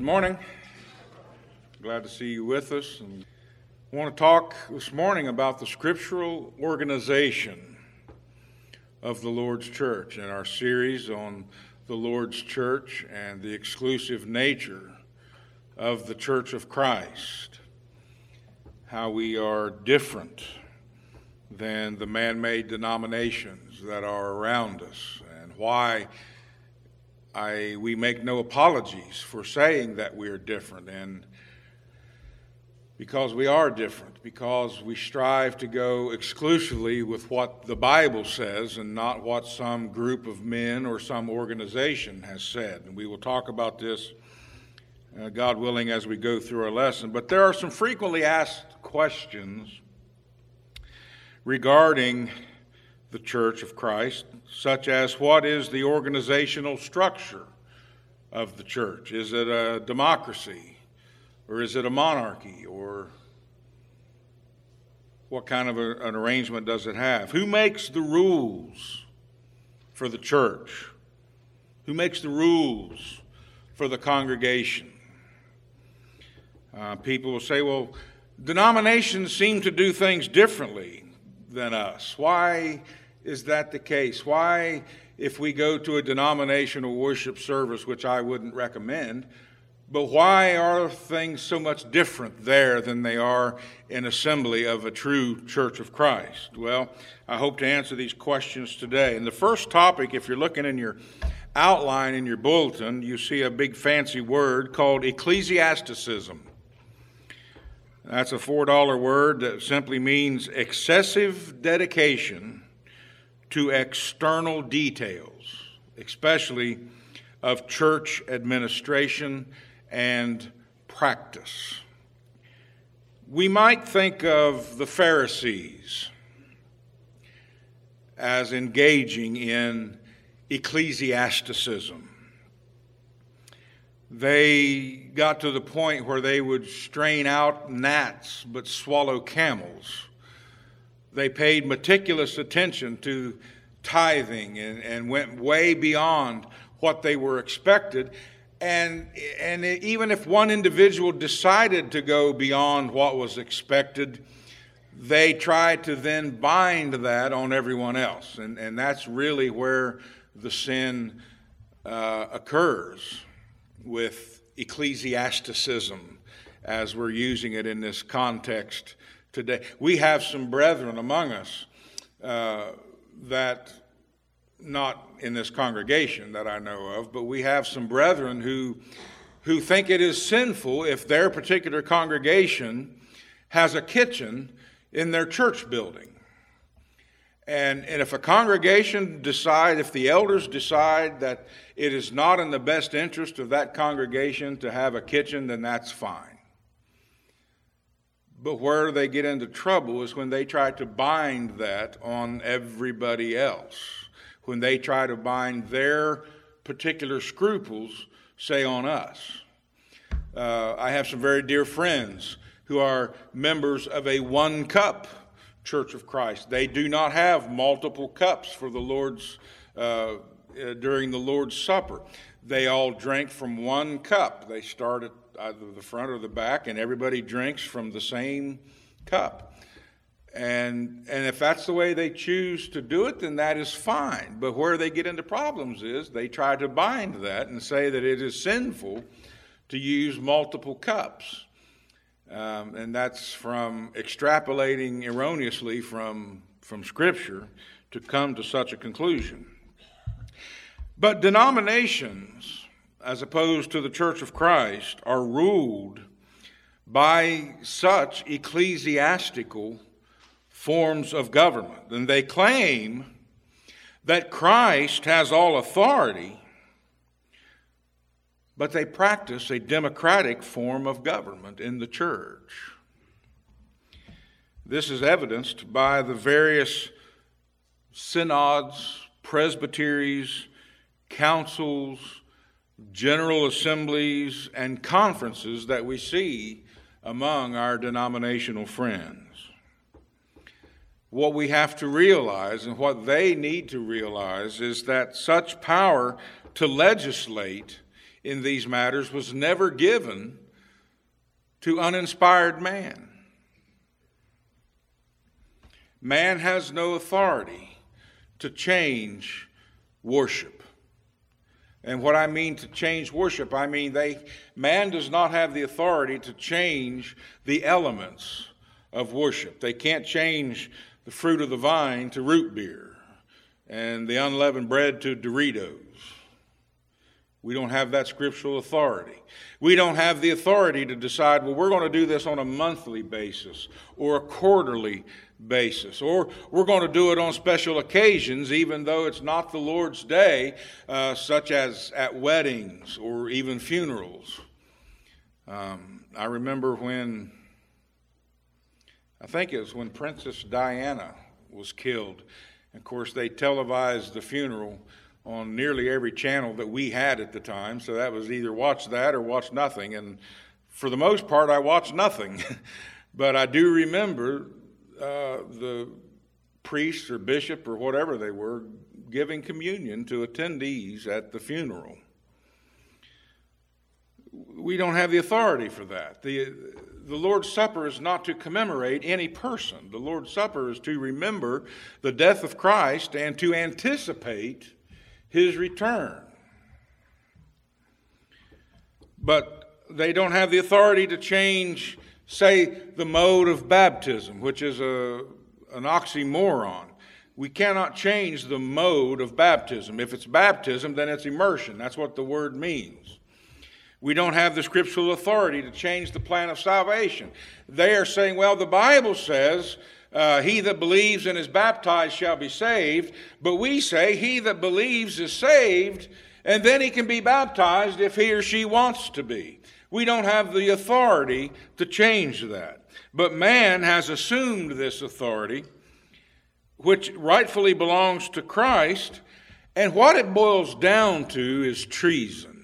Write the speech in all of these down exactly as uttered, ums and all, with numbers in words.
Good morning. Glad to see you with us. And I want to talk this morning about the scriptural organization of the Lord's Church in our series on the Lord's Church and the exclusive nature of the Church of Christ. How we are different than the man-made denominations that are around us, and why I we make no apologies for saying that we are different, and because we are different, because we strive to go exclusively with what the Bible says and not what some group of men or some organization has said. And we will talk about this, uh, God willing, as we go through our lesson. But there are some frequently asked questions regarding the Church of Christ, such as what is the organizational structure of the church? Is it a democracy, or is it a monarchy, or what kind of a, an arrangement does it have? Who makes the rules for the church? Who makes the rules for the congregation? Uh, people will say, well, denominations seem to do things differently than us. Why is that the case? Why, if we go to a denominational worship service, which I wouldn't recommend, but why are things so much different there than they are in assembly of a true Church of Christ? Well, I hope to answer these questions today. And the first topic, if you're looking in your outline in your bulletin, you see a big fancy word called ecclesiasticism. That's a four dollar word that simply means excessive dedication to external details, especially of church administration and practice. We might think of the Pharisees as engaging in ecclesiasticism. They got to the point where they would strain out gnats but swallow camels. They paid meticulous attention to tithing and, and went way beyond what they were expected. And, and even if one individual decided to go beyond what was expected, they tried to then bind that on everyone else. And, and that's really where the sin uh, occurs with ecclesiasticism, as we're using it in this context today. We have some brethren among us uh, that, not in this congregation that I know of, but we have some brethren who who think it is sinful if their particular congregation has a kitchen in their church building. And, and if a congregation decide, if the elders decide that it is not in the best interest of that congregation to have a kitchen, then that's fine. But where they get into trouble is when they try to bind that on everybody else. When they try to bind their particular scruples, say, on us. Uh, I have some very dear friends who are members of a one-cup Church of Christ. They do not have multiple cups for the Lord's uh, uh, during the Lord's Supper. They all drink from one cup. They start at either the front or the back, and everybody drinks from the same cup. And and if that's the way they choose to do it, then that is fine. But where they get into problems is they try to bind that and say that it is sinful to use multiple cups. Um, and that's from extrapolating erroneously from, from Scripture to come to such a conclusion. But denominations, as opposed to the Church of Christ, are ruled by such ecclesiastical forms of government. And they claim that Christ has all authority, but they practice a democratic form of government in the church. This is evidenced by the various synods, presbyteries, councils, general assemblies, and conferences that we see among our denominational friends. What we have to realize, and what they need to realize, is that such power to legislate in these matters was never given to uninspired man. Man has no authority to change worship. And what I mean to change worship, I mean they man does not have the authority to change the elements of worship. They can't change the fruit of the vine to root beer and the unleavened bread to Doritos. We don't have that scriptural authority. We don't have the authority to decide, well, we're going to do this on a monthly basis or a quarterly basis, or we're going to do it on special occasions, even though it's not the Lord's day, uh, such as at weddings or even funerals. Um, I remember when, I think it was when Princess Diana was killed. Of course, they televised the funeral on nearly every channel that we had at the time, so that was either watch that or watch nothing, and for the most part, I watched nothing. But I do remember uh, the priest or bishop or whatever they were giving communion to attendees at the funeral. We don't have the authority for that. The, the Lord's Supper is not to commemorate any person. The Lord's Supper is to remember the death of Christ and to anticipate his return. But they don't have the authority to change, say, the mode of baptism, which is a, an oxymoron. We cannot change the mode of baptism. If it's baptism, then it's immersion. That's what the word means. We don't have the scriptural authority to change the plan of salvation. They are saying, well, the Bible says, Uh, he that believes and is baptized shall be saved. But we say he that believes is saved, and then he can be baptized if he or she wants to be. We don't have the authority to change that. But man has assumed this authority, which rightfully belongs to Christ. And what it boils down to is treason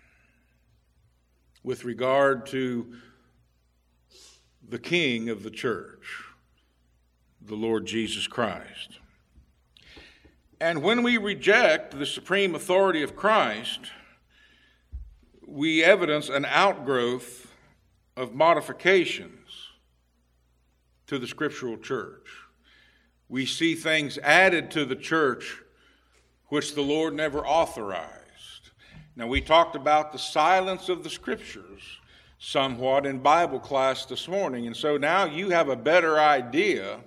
with regard to the King of the church, the Lord Jesus Christ. And when we reject the supreme authority of Christ, we evidence an outgrowth of modifications to the scriptural church. We see things added to the church which the Lord never authorized. Now, we talked about the silence of the scriptures somewhat in Bible class this morning, and so now you have a better idea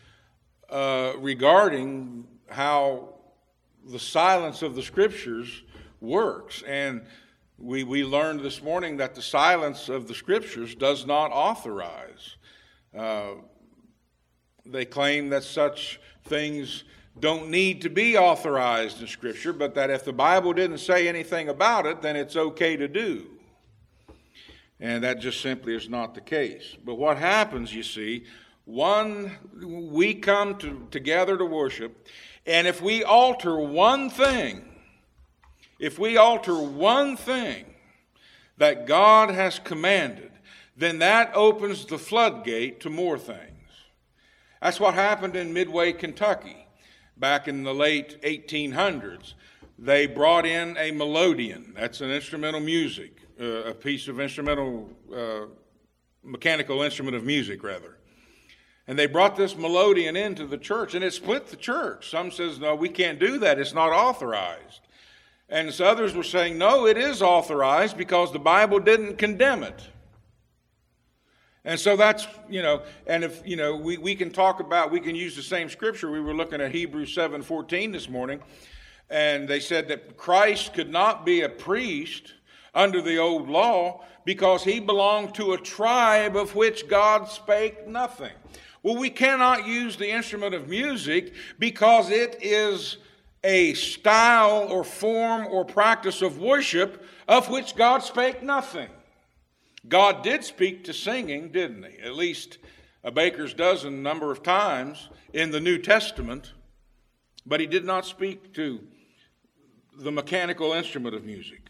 Uh, regarding how the silence of the scriptures works. And we, we learned this morning that the silence of the scriptures does not authorize. Uh, they claim that such things don't need to be authorized in Scripture, but that if the Bible didn't say anything about it, then it's okay to do. And that just simply is not the case. But what happens, you see, One, we come to, together to worship, and if we alter one thing, if we alter one thing that God has commanded, then that opens the floodgate to more things. That's what happened in Midway, Kentucky, back in the late eighteen hundreds. They brought in a melodeon. That's an instrumental music, uh, a piece of instrumental, uh, mechanical instrument of music, rather. And they brought this melodeon into the church, and it split the church. Some says, no, we can't do that. It's not authorized. And so others were saying, no, it is authorized because the Bible didn't condemn it. And so that's, you know, and if, you know, we, we can talk about, we can use the same scripture. We were looking at Hebrews seven fourteen this morning, and they said that Christ could not be a priest under the old law because he belonged to a tribe of which God spake nothing. Well, we cannot use the instrument of music because it is a style or form or practice of worship of which God spake nothing. God did speak to singing, didn't he? At least a baker's dozen number of times in the New Testament, but he did not speak to the mechanical instrument of music.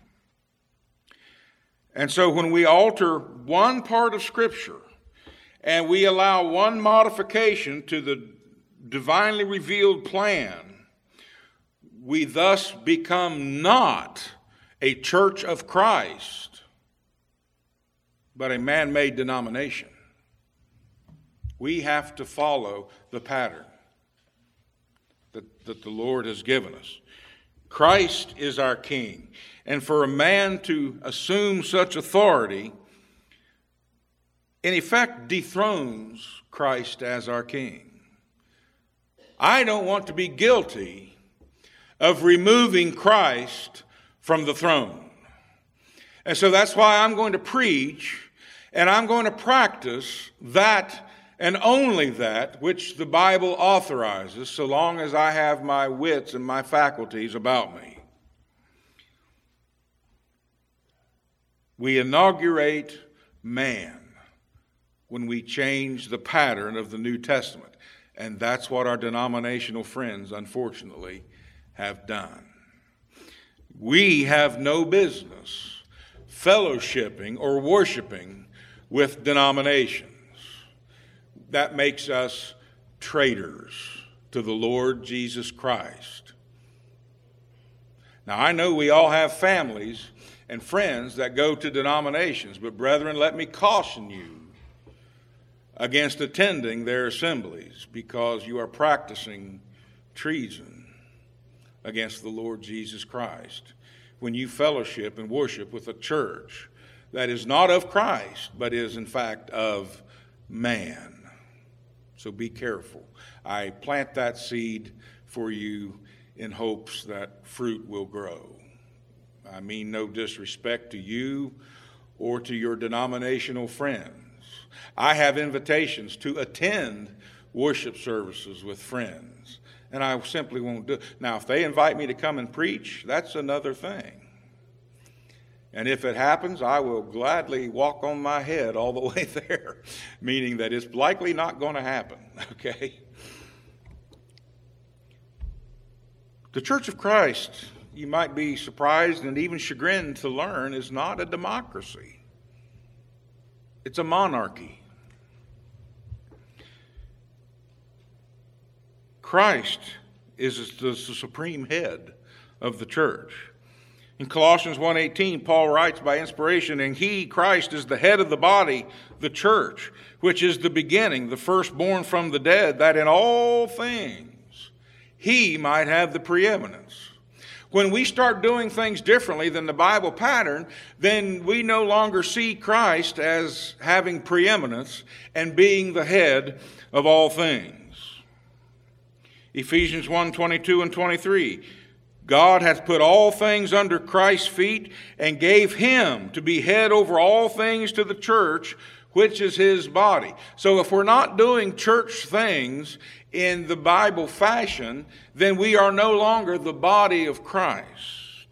And so when we alter one part of Scripture and we allow one modification to the divinely revealed plan, we thus become not a church of Christ, but a man-made denomination. We have to follow the pattern that, that the Lord has given us. Christ is our King. And for a man to assume such authority, in effect, dethrones Christ as our King. I don't want to be guilty of removing Christ from the throne. And so that's why I'm going to preach, and I'm going to practice that and only that which the Bible authorizes, so long as I have my wits and my faculties about me. We inaugurate man when we change the pattern of the New Testament. And that's what our denominational friends, unfortunately, have done. We have no business fellowshipping or worshiping with denominations. That makes us traitors to the Lord Jesus Christ. Now, I know we all have families and friends that go to denominations, but brethren, let me caution you against attending their assemblies, because you are practicing treason against the Lord Jesus Christ when you fellowship and worship with a church that is not of Christ, but is in fact of man. So be careful. I plant that seed for you in hopes that fruit will grow. I mean no disrespect to you or to your denominational friends. I have invitations to attend worship services with friends, and I simply won't do it. Now, if they invite me to come and preach, that's another thing. And if it happens, I will gladly walk on my head all the way there, meaning that it's likely not going to happen, okay? The Church of Christ, you might be surprised and even chagrined to learn, is not a democracy. It's a monarchy. Christ is the supreme head of the church. In Colossians one eighteen, Paul writes by inspiration, "And he, Christ, is the head of the body, the church, which is the beginning, the firstborn from the dead, that in all things he might have the preeminence." When we start doing things differently than the Bible pattern, then we no longer see Christ as having preeminence and being the head of all things. Ephesians one twenty-two and twenty-three, God hath put all things under Christ's feet and gave him to be head over all things to the church, which is his body. So if we're not doing church things in the Bible fashion, then we are no longer the body of Christ.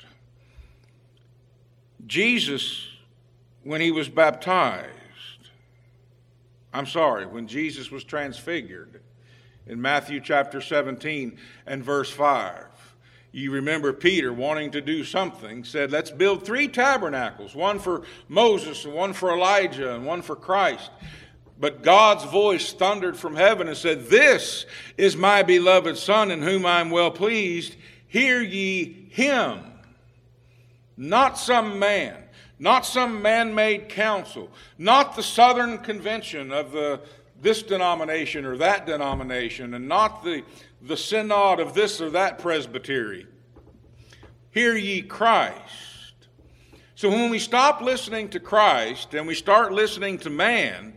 Jesus, when he was baptized, I'm sorry, when Jesus was transfigured in Matthew chapter seventeen and verse five, you remember Peter, wanting to do something, said, let's build three tabernacles, one for Moses and one for Elijah and one for Christ. But God's voice thundered from heaven and said, this is my beloved Son in whom I am well pleased. Hear ye him. Not some man, not some man-made council, not the Southern Convention of the, this denomination or that denomination, and not the, the synod of this or that presbytery. Hear ye Christ. So when we stop listening to Christ and we start listening to man,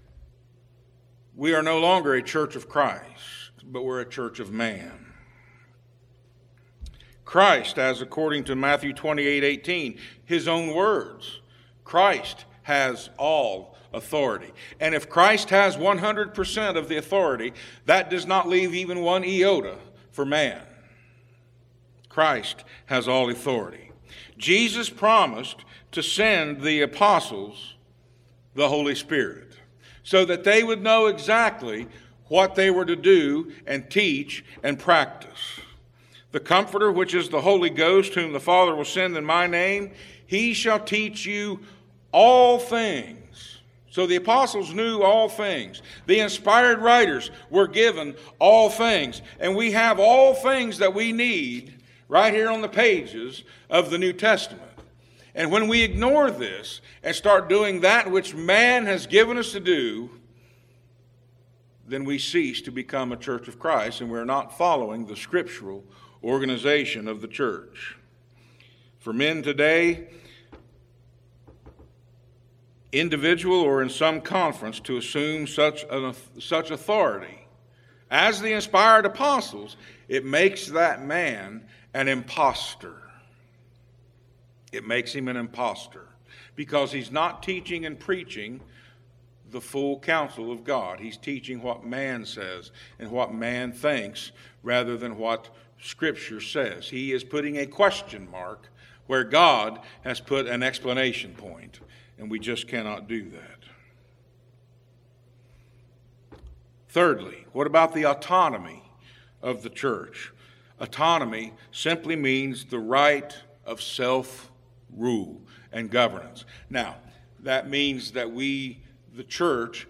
we are no longer a church of Christ, but we're a church of man. Christ, as according to Matthew twenty-eight eighteen, his own words, Christ has all authority. And if Christ has one hundred percent of the authority, that does not leave even one iota for man. Christ has all authority. Jesus promised to send the apostles the Holy Spirit, so that they would know exactly what they were to do and teach and practice. The Comforter, which is the Holy Ghost, whom the Father will send in my name, he shall teach you all things. So the apostles knew all things. The inspired writers were given all things. And we have all things that we need right here on the pages of the New Testament. And when we ignore this and start doing that which man has given us to do, then we cease to become a church of Christ, and we're not following the scriptural organization of the church. For men today, individual or in some conference, to assume such an, such authority as the inspired apostles, it makes that man an imposter. It makes him an imposter because he's not teaching and preaching the full counsel of God. He's teaching what man says and what man thinks rather than what Scripture says. He is putting a question mark where God has put an explanation point, and we just cannot do that. Thirdly, what about the autonomy of the church? Autonomy simply means the right of self-rule and governance. Now, that means that we, the church,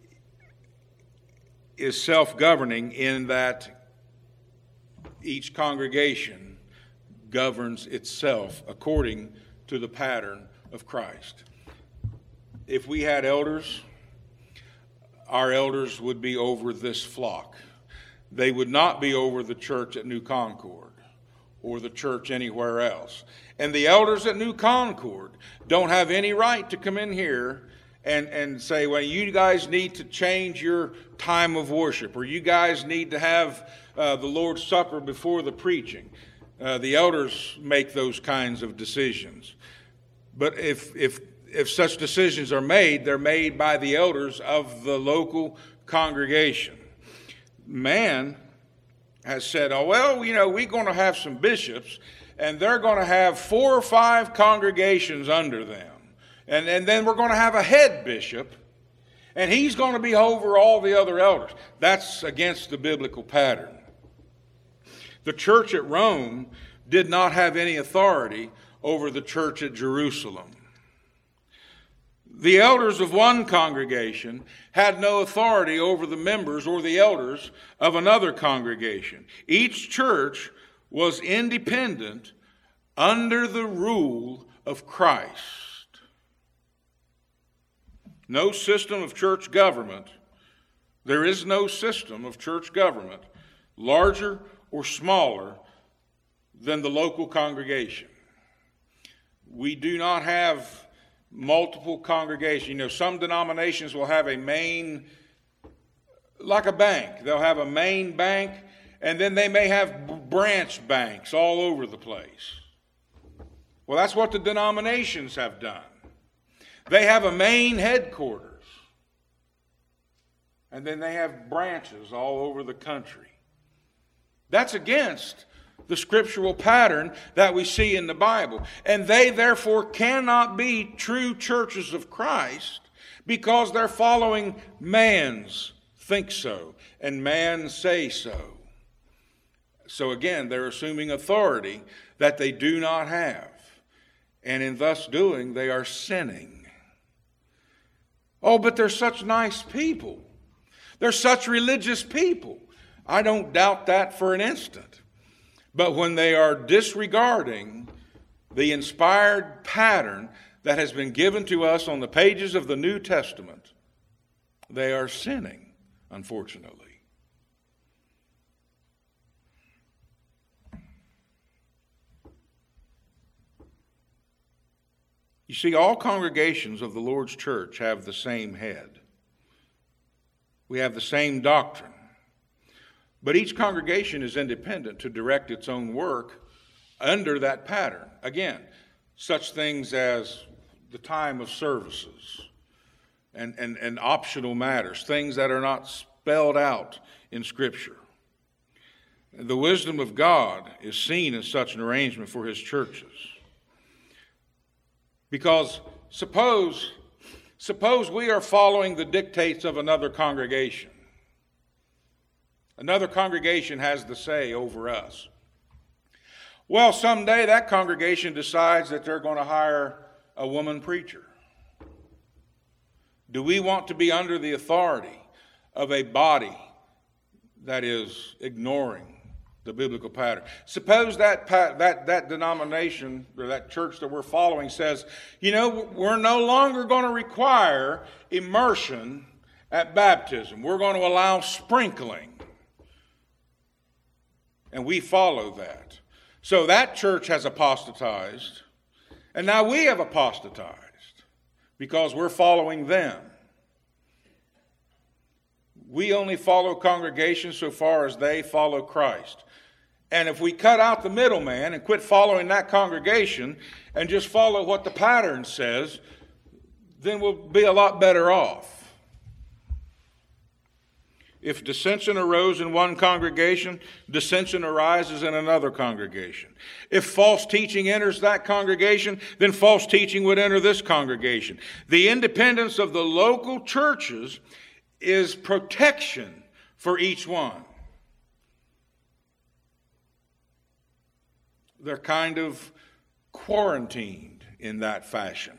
is self-governing in that each congregation governs itself according to the pattern of Christ. If we had elders, our elders would be over this flock. They would not be over the church at New Concord or the church anywhere else. And the elders at New Concord don't have any right to come in here and, and say, well, you guys need to change your time of worship, or you guys need to have uh, the Lord's Supper before the preaching. Uh, the elders make those kinds of decisions. But if, if, if such decisions are made, they're made by the elders of the local congregation. Man has said, oh, well, you know, we're going to have some bishops, and they're going to have four or five congregations under them. And, and then we're going to have a head bishop, and he's going to be over all the other elders. That's against the biblical pattern. The church at Rome did not have any authority over the church at Jerusalem. The elders of one congregation had no authority over the members or the elders of another congregation. Each church was independent under the rule of Christ. No system of church government, there is no system of church government larger or smaller than the local congregation. We do not have multiple congregations. You know, some denominations will have a main, like a bank. They'll have a main bank, and then they may have branch banks all over the place. Well, that's what the denominations have done. They have a main headquarters, and then they have branches all over the country. That's against the scriptural pattern that we see in the Bible. And they therefore cannot be true churches of Christ because they're following man's think so and man say so. So again, they're assuming authority that they do not have. And in thus doing, they are sinning. Oh, but they're such nice people. They're such religious people. I don't doubt that for an instant. But when they are disregarding the inspired pattern that has been given to us on the pages of the New Testament, they are sinning, unfortunately. You see, all congregations of the Lord's church have the same head. We have the same doctrine. But each congregation is independent to direct its own work under that pattern. Again, such things as the time of services and, and, and optional matters, things that are not spelled out in Scripture. The wisdom of God is seen in such an arrangement for His churches. Because suppose, suppose we are following the dictates of another congregation. Another congregation has the say over us. Well, someday that congregation decides that they're going to hire a woman preacher. Do we want to be under the authority of a body that is ignoring the biblical pattern. Suppose that that that denomination or that church that we're following says, you know, we're no longer going to require immersion at baptism. We're going to allow sprinkling. And we follow that. So that church has apostatized, and now we have apostatized because we're following them. We only follow congregations so far as they follow Christ. And if we cut out the middleman and quit following that congregation and just follow what the pattern says, then we'll be a lot better off. If dissension arose in one congregation, dissension arises in another congregation. If false teaching enters that congregation, then false teaching would enter this congregation. The independence of the local churches is protection for each one. They're kind of quarantined in that fashion.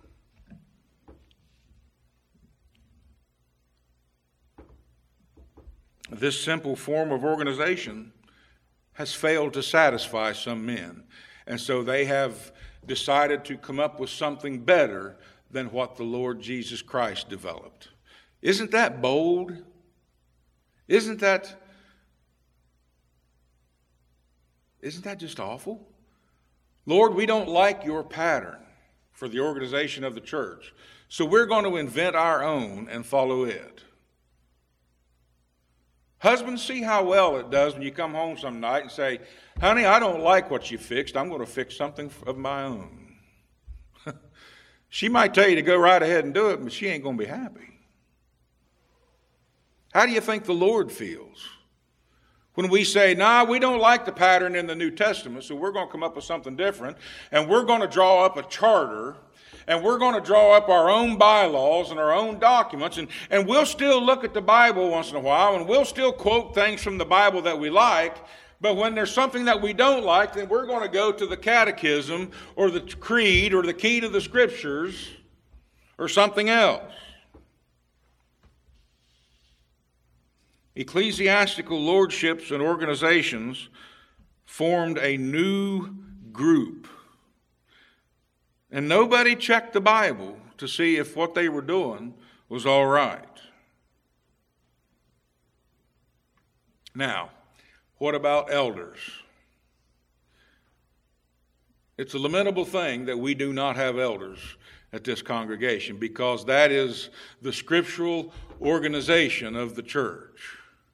This simple form of organization has failed to satisfy some men, and so they have decided to come up with something better than what the Lord Jesus Christ developed. Isn't that bold? Isn't that, isn't that just awful? Lord, we don't like your pattern for the organization of the church, so we're going to invent our own and follow it. Husbands, see how well it does when you come home some night and say, honey, I don't like what you fixed. I'm going to fix something of my own. She might tell you to go right ahead and do it, but she ain't going to be happy. How do you think the Lord feels when we say, nah, we don't like the pattern in the New Testament, so we're going to come up with something different, and we're going to draw up a charter, and we're going to draw up our own bylaws and our own documents, and, and we'll still look at the Bible once in a while, and we'll still quote things from the Bible that we like, but when there's something that we don't like, then we're going to go to the catechism or the creed or the key to the scriptures or something else. Ecclesiastical lordships and organizations formed a new group. And nobody checked the Bible to see if what they were doing was all right. Now, what about elders? It's a lamentable thing that we do not have elders at this congregation, because that is the scriptural organization of the church.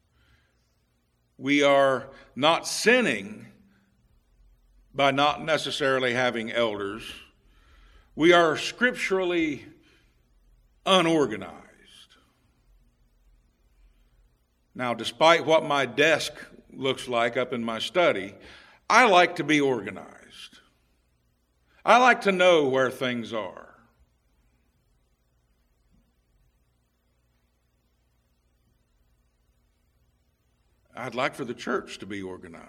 We are not sinning by not necessarily having elders. We are scripturally unorganized. Now, despite what my desk looks like up in my study, I like to be organized. I like to know where things are. I'd like for the church to be organized.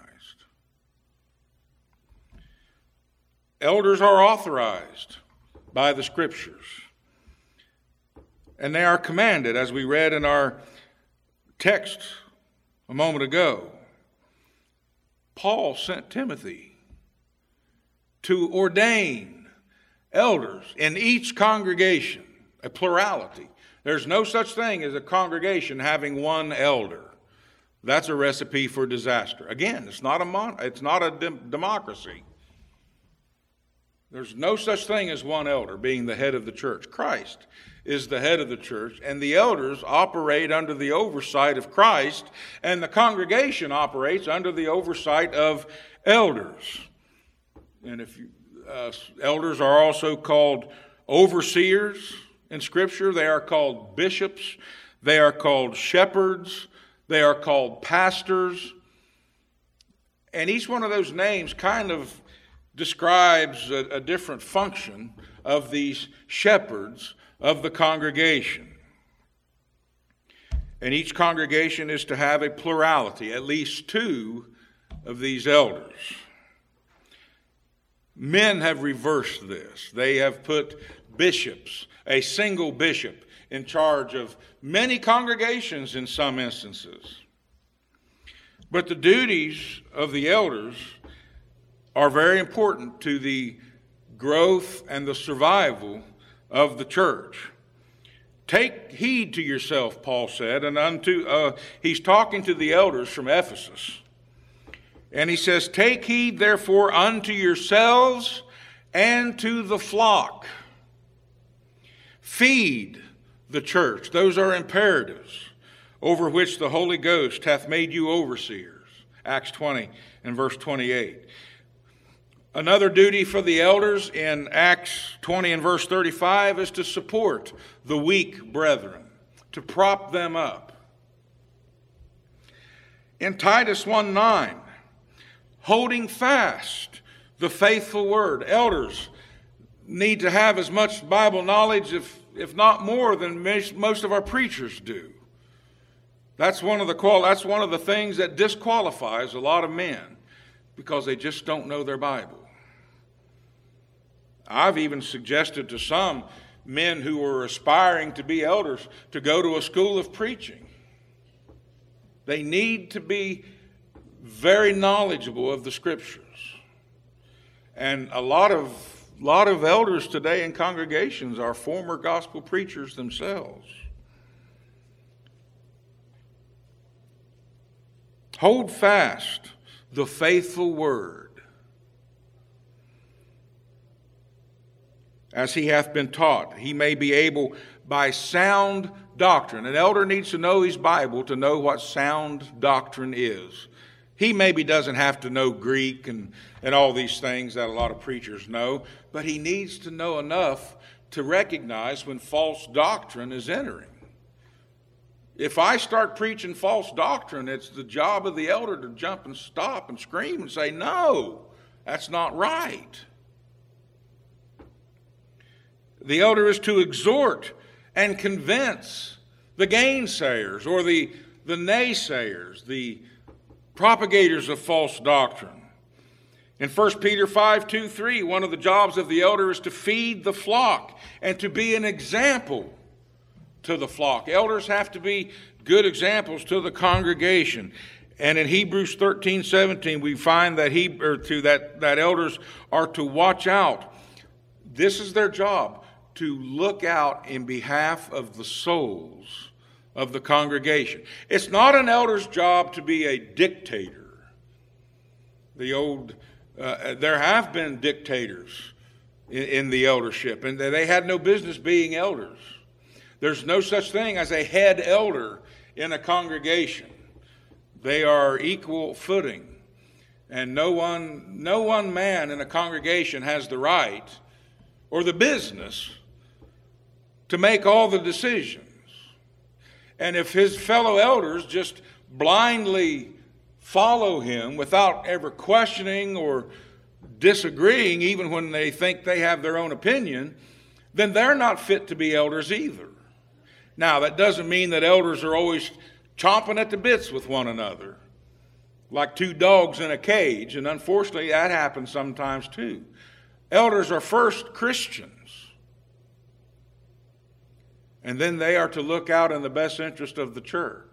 Elders are authorized by the scriptures, and they are commanded, as we read in our text a moment ago. Paul sent Timothy to ordain elders in each congregation, a plurality. There's no such thing as a congregation having one elder. That's a recipe for disaster. Again, it's not a mon- it's not a de- democracy. There's no such thing as one elder being the head of the church. Christ is the head of the church, and the elders operate under the oversight of Christ, and the congregation operates under the oversight of elders. And if you, uh, elders are also called overseers in Scripture. They are called bishops. They are called shepherds. They are called pastors. And each one of those names kind of describes a, a different function of these shepherds of the congregation. And each congregation is to have a plurality, at least two of these elders. Men have reversed this. They have put bishops, a single bishop, in charge of many congregations in some instances. But the duties of the elders are very important to the growth and the survival of the church. Take heed to yourself, Paul said, and unto, uh, he's talking to the elders from Ephesus. And he says, take heed therefore unto yourselves and to the flock. Feed the church. Those are imperatives over which the Holy Ghost hath made you overseers. Acts twenty and verse twenty-eight. Another duty for the elders in Acts twenty and verse thirty-five is to support the weak brethren, to prop them up. In Titus one nine, holding fast the faithful word. Elders need to have as much Bible knowledge, if, if not more, than most of our preachers do. That's one of the qual- that's one of the things that disqualifies a lot of men, because they just don't know their Bible. I've even suggested to some men who are aspiring to be elders to go to a school of preaching. They need to be very knowledgeable of the Scriptures. And a lot of, lot of elders today in congregations are former gospel preachers themselves. Hold fast the faithful word, as he hath been taught, he may be able by sound doctrine. An elder needs to know his Bible to know what sound doctrine is. He maybe doesn't have to know Greek and, and all these things that a lot of preachers know, but he needs to know enough to recognize when false doctrine is entering. If I start preaching false doctrine, it's the job of the elder to jump and stop and scream and say, no, that's not right. The elder is to exhort and convince the gainsayers or the, the naysayers, the propagators of false doctrine. In First Peter five, two, three, one of the jobs of the elder is to feed the flock and to be an example to the flock. Elders have to be good examples to the congregation. And in Hebrews thirteen, seventeen, we find that he or to that, that elders are to watch out. This is their job, to look out in behalf of the souls of the congregation. It's not an elder's job to be a dictator. The old, uh, there have been dictators in, in the eldership, and they had no business being elders. There's no such thing as a head elder in a congregation. They are equal footing, and no one, no one man in a congregation has the right or the business to make all the decisions. And if his fellow elders just blindly follow him without ever questioning or disagreeing, even when they think they have their own opinion, then they're not fit to be elders either. Now, that doesn't mean that elders are always chomping at the bits with one another, like two dogs in a cage, and unfortunately that happens sometimes too. Elders are first Christians, and then they are to look out in the best interest of the church.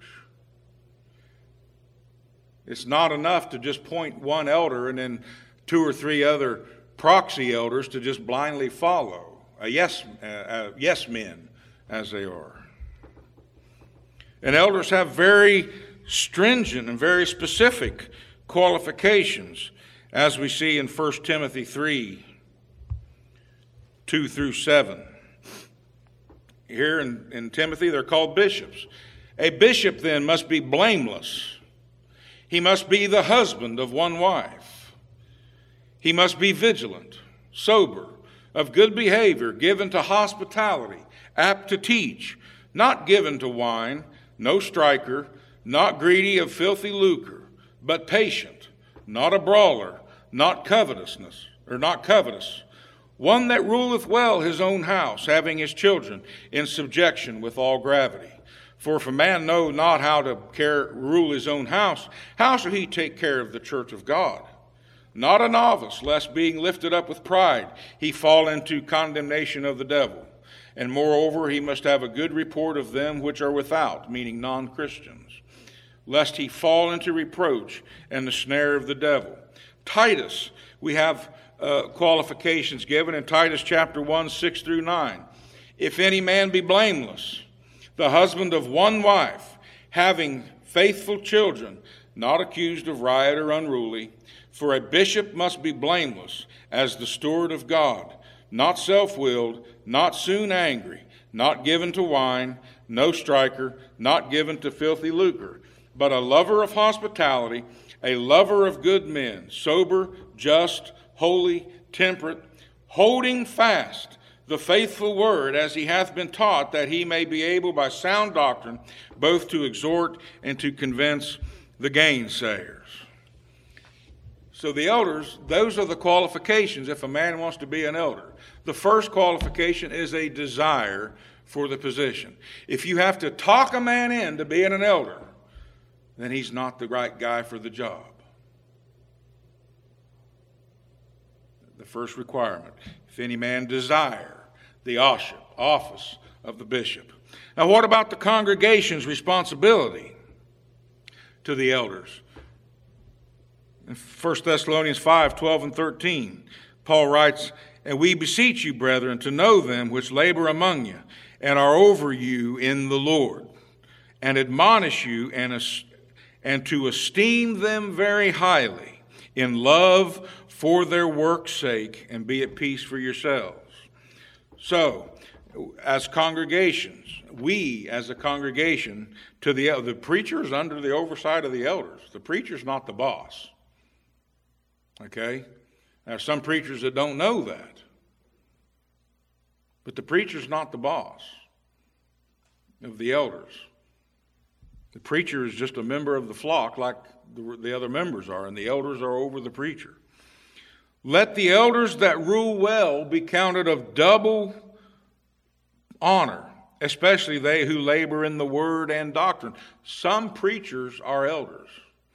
It's not enough to just point one elder and then two or three other proxy elders to just blindly follow, a yes, uh, uh, yes men as they are. And elders have very stringent and very specific qualifications, as we see in First Timothy three, two through seven. Here in, in Timothy, they're called bishops. A bishop then must be blameless. He must be the husband of one wife. He must be vigilant, sober, of good behavior, given to hospitality, apt to teach, not given to wine, no striker, not greedy of filthy lucre, but patient, not a brawler, not covetousness, or not covetous, one that ruleth well his own house, having his children in subjection with all gravity. For if a man know not how to care, rule his own house, how shall he take care of the church of God? Not a novice, lest being lifted up with pride, he fall into condemnation of the devil. And moreover, he must have a good report of them which are without, meaning non-Christians. lest he fall into reproach and the snare of the devil. Titus, we have uh, qualifications given in Titus chapter one, six through nine. If any man be blameless, the husband of one wife, having faithful children, not accused of riot or unruly, for a bishop must be blameless as the steward of God, not self-willed, not soon angry, not given to wine, no striker, not given to filthy lucre, but a lover of hospitality, a lover of good men, sober, just, holy, temperate, holding fast the faithful word as he hath been taught, that he may be able by sound doctrine both to exhort and to convince the gainsayers. So the elders, those are the qualifications if a man wants to be an elder. The first qualification is a desire for the position. If you have to talk a man into being an elder, then he's not the right guy for the job. The first requirement, if any man desire the office of the bishop. Now what about the congregation's responsibility to the elders? In First Thessalonians five, twelve and thirteen, Paul writes, "And we beseech you, brethren, to know them which labor among you, and are over you in the Lord, and admonish you, and, and to esteem them very highly, in love for their work's sake, and be at peace for yourselves." So, as congregations, we as a congregation, to the the preacher is under the oversight of the elders. The preacher's not the boss. Okay? There are some preachers that don't know that. But the preacher's not the boss of the elders. The preacher is just a member of the flock like the, the other members are, and the elders are over the preacher. Let the elders that rule well be counted of double honor, especially they who labor in the word and doctrine. Some preachers are elders.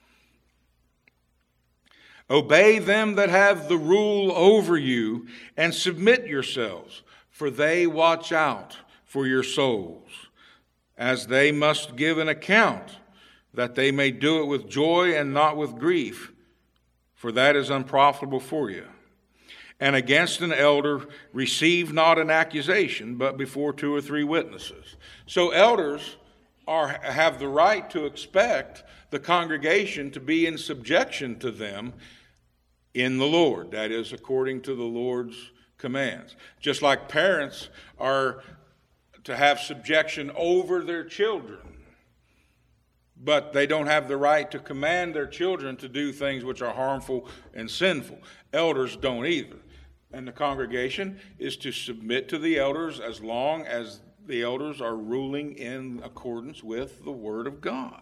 Obey them that have the rule over you, and submit yourselves, for they watch out for your souls, as they must give an account, that they may do it with joy and not with grief, for that is unprofitable for you. And against an elder receive not an accusation, but before two or three witnesses. So elders are have the right to expect the congregation to be in subjection to them in the Lord. That is, according to the Lord's commands. Just like parents are to have subjection over their children, but they don't have the right to command their children to do things which are harmful and sinful. Elders don't either. And the congregation is to submit to the elders as long as the elders are ruling in accordance with the Word of God.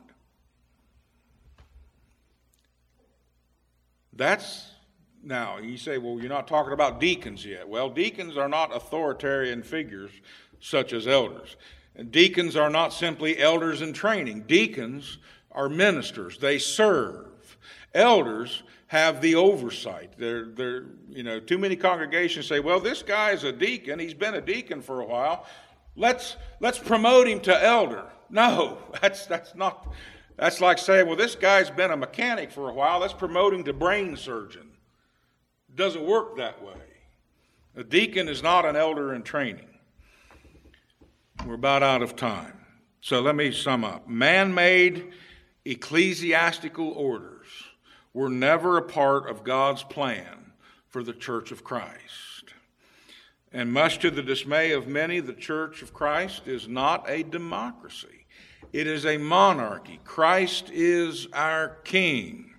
That's, now you say, well, you're not talking about deacons yet. Well, deacons are not authoritarian figures such as elders. And deacons are not simply elders in training. Deacons are ministers. They serve. Elders have the oversight. They're, they're, you know, too many congregations say, well, this guy's a deacon. He's been a deacon for a while. Let's let's promote him to elder. No, that's that's not. That's like saying, well, this guy's been a mechanic for a while. Let's promote him to brain surgeon. It doesn't work that way. A deacon is not an elder in training. We're about out of time. So let me sum up. Man-made ecclesiastical orders were never a part of God's plan for the Church of Christ. And much to the dismay of many, the Church of Christ is not a democracy. It is a monarchy. Christ is our King.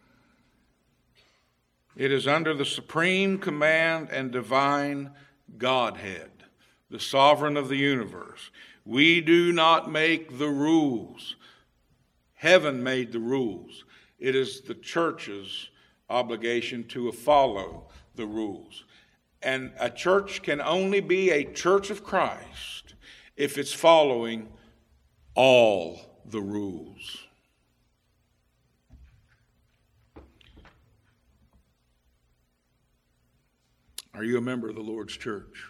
It is under the supreme command and divine Godhead, the sovereign of the universe. We do not make the rules. Heaven made the rules. It is the church's obligation to follow the rules. And a church can only be a church of Christ if it's following all the rules. Are you a member of the Lord's church?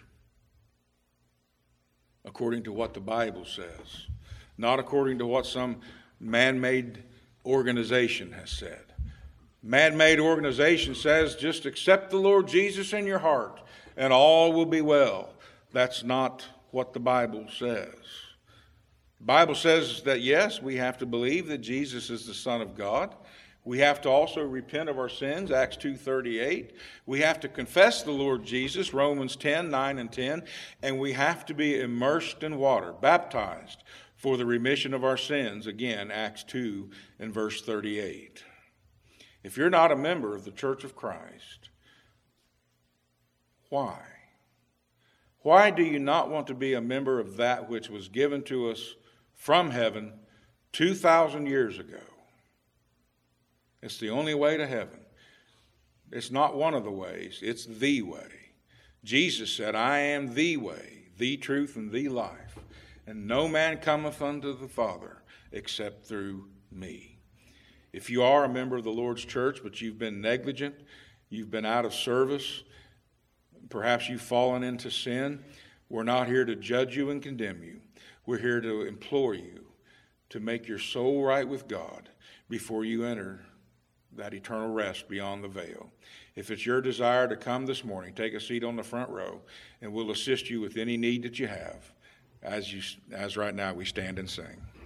According to what the Bible says. Not according to what some man-made organization has said. Man-made organization says just accept the Lord Jesus in your heart and all will be well. That's not what the Bible says. The Bible says that yes, we have to believe that Jesus is the Son of God. We have to also repent of our sins, Acts two thirty-eight. We have to confess the Lord Jesus, Romans ten, nine and ten. And we have to be immersed in water, baptized for the remission of our sins, again, Acts two and verse thirty-eight. If you're not a member of the Church of Christ, why? Why do you not want to be a member of that which was given to us from heaven two thousand years ago? It's the only way to heaven. It's not one of the ways, it's the way. Jesus said, I am the way, the truth, and the life. And no man cometh unto the Father except through me. If you are a member of the Lord's church, but you've been negligent, you've been out of service, perhaps you've fallen into sin, we're not here to judge you and condemn you. We're here to implore you to make your soul right with God before you enter that eternal rest beyond the veil. If it's your desire to come this morning, take a seat on the front row, and we'll assist you with any need that you have as you as right now we stand and sing.